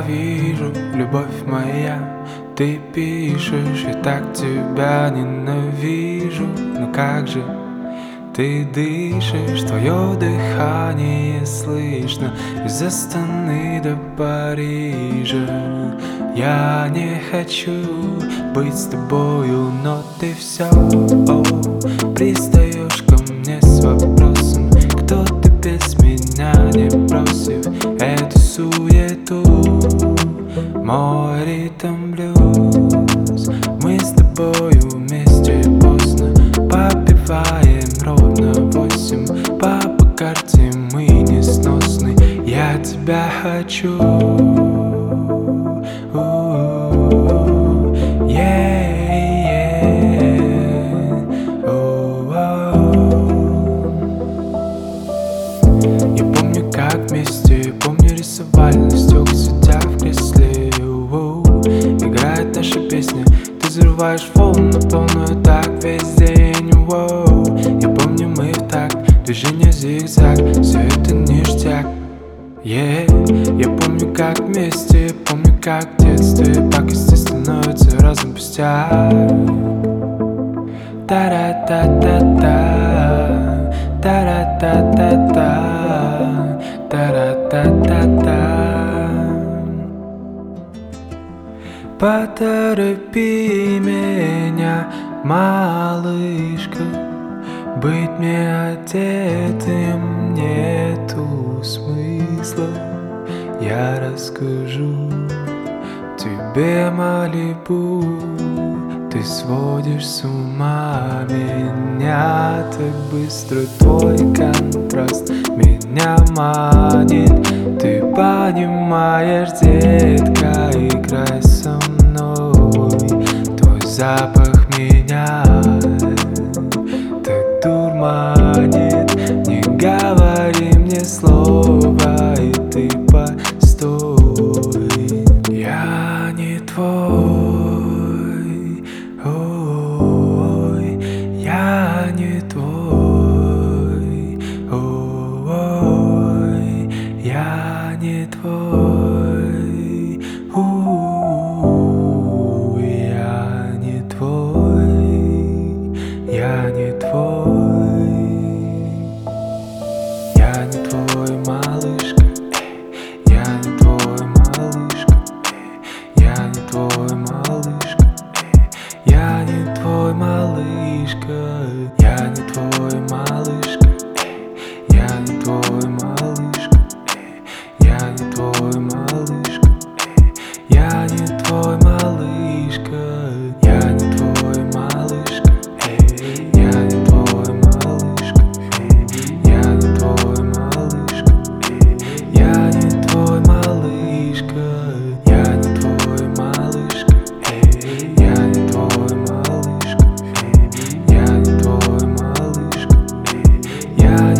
вижу, любовь моя. Ты пишешь, я так тебя ненавижу. Но как же ты дышишь, твое дыхание слышно из Астаны до Парижа. Я не хочу быть с тобою, но ты все пристаешь ко мне с вопросом: кто ты без меня, не бросив эту суету? Мой ритм блюз, мы с тобою вместе поздно попиваем ровно 8. По карте мы несносны, я тебя хочу. Я помню, как вместе, помню, рисовали на стёклах, сидя в кресле. Играет наша песня, ты взрываешь волны на полную, так весь день. Я помню, мы в такт, движение зигзаг, все это ништяк. Я помню, как вместе, помню, как в детстве пакости становятся разом пустяк. Та-ра-та-та-та, та-ра-та-та-та, та-ра-та-та-та. Поторопи меня, малышка, быть мне одетым нету смысла. Я расскажу тебе, Малибу, ты сводишь с ума меня так быстро. Твой контраст меня манит. Ты понимаешь, детка, играй со мной. Твой запах меня так дурманит. Не говори мне слова, и ты постой. Я не твой, ой, я не твой, ой, я не твой, я не твой, я не твой, я не твой, малышка, я не твой, малышка, я не твой, малышка, я не твой, малышка, я не твой, малышка, я не твой, малышка, я не твой, малышка, я не твой, малышка, я не твой, малышка, я не твой, малышка, я не твой, малышка, я не твой, малышка, я не твой, малышка, я не твой, малышка, я не твой, малышка, я